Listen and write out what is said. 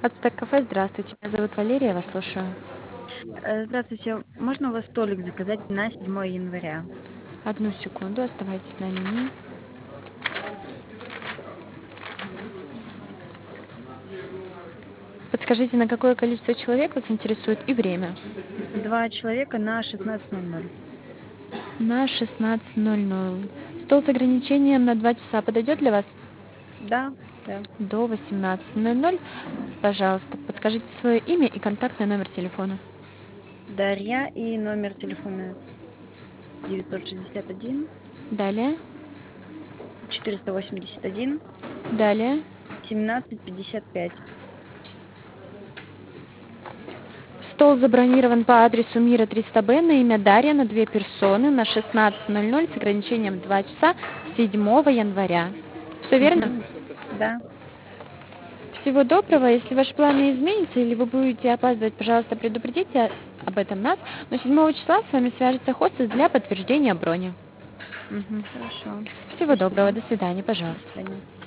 Ацтек кафе, здравствуйте. Меня зовут Валерия, я вас слушаю. Здравствуйте. Можно у вас столик заказать на 7 января? Одну секунду, оставайтесь на линии. Подскажите, на какое количество человек вас интересует и время? 2 человека на 16:00. На 16:00. Стол с ограничением на 2 часа подойдет для вас? Да, да. До 18:00. Пожалуйста, подскажите свое имя и контактный номер телефона. Дарья и номер телефона 961 Далее, 481 далее. 1755. Стол забронирован по адресу Мира 300Б на имя Дарья на 2 персоны на 16:00 с ограничением 2 часа 7 января. Все верно? Мгм. Да. Всего доброго. Если ваши планы изменятся или вы будете опаздывать, пожалуйста, предупредите об этом нас. Но 7 числа с вами свяжется хостес для подтверждения брони. Мгм. Хорошо. Всего доброго. Спасибо. До свидания, До пожалуйста. свидания.